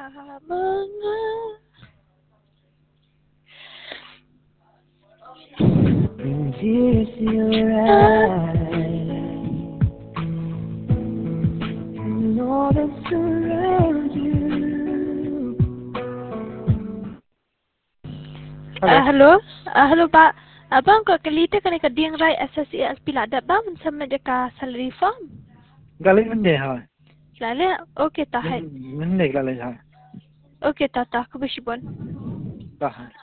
Tears to your eyes, and all that surrounds you. Hello Pak. Abang kau kelita kena ke diang rai SSES pila dat bang sama jeka salary form. Galay Monday ha. Lale okay tahan. Monday galay ha. Okay tata aku bersibon. Tahan.